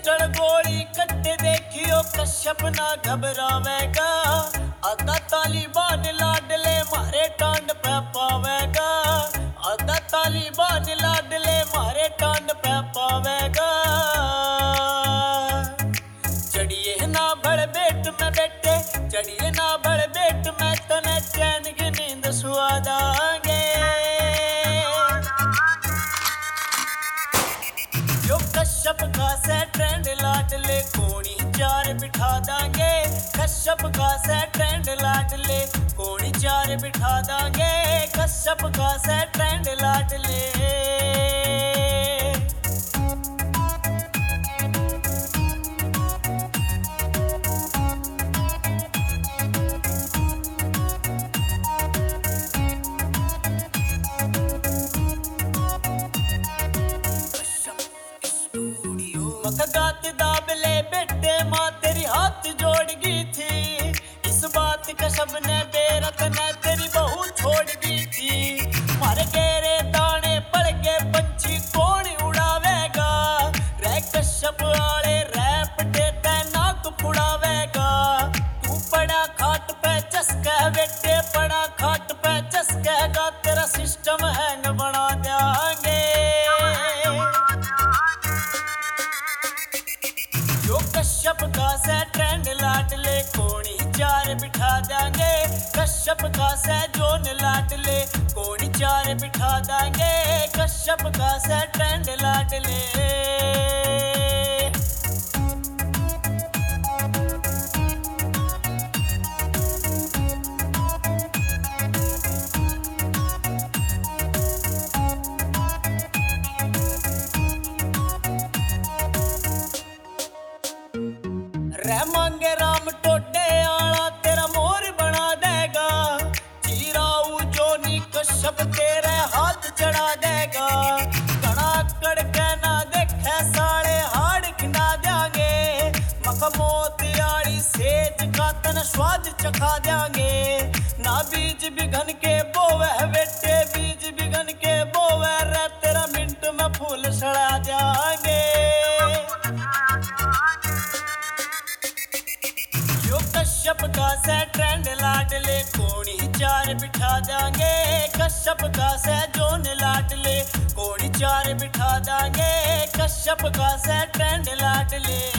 Pistol गोली कट्टे देखियो कश्यप ना घबरावेगा। आधा तालिबान लाडले मारे टांड पे पावेगा। आधा तालिबान लाडले मारे टांड पे पावेगा। चढ़िए ना बड़ बेट में बेटे, चढ़िए ना बड़ बेट में तने चैन की नींद सुआ दांगे। जो कश्यप का से ट्रेंड लाडले कोणी चार बिठा दांगे। कश्यप का से ट्रेंड लाडले कोणी चार बिठा दांगे। कश्यप का से ट्रेंड लाडले। गात दाबले बेटे माँ तेरी हाथ जोड़ गई थी। इस बात का सबने बेरत ने तेरी बहू छोड़ दी थी। मारे गेरे दाने पड़ गए पंछी कौन उड़ावेगा। रे कश्यप आले रैप देते नाक फुड़ावेगा। तू पड़ा खाट पे चस्का बेटे, पड़ा खाट पे चस्केगा तेरा सिस्टम हैंग बना देंगे। कश्यप का से ट्रेंड लाडले कोणी चार बिठा देंगे। कश्यप का से जोन लाडले कोणी चार बिठा देंगे। कश्यप का से ट्रेंड लाडले। रे मांगे राम टोटे आला तेरा मोर बना देगा। चीराऊ जोनी कश्यप तेरे हाथ चढ़ा देगा। कड़ा कड़के ना देखे साले हाड़ खिंडा देंगे। मखमोत आड़ी सेज का तन स्वाद चखा देंगे। ना बीज बिघन के बोवे बेटे, बीज बिघन के बोवे रे तेरा मिनट में फूल सड़ा देंगे। कश्यप का से ट्रेंड लाडले कोणी चार बिठा देंगे। कश्यप का से जोन लाडले कोणी चार बिठा देंगे। कश्यप का से ट्रेंड लाडले।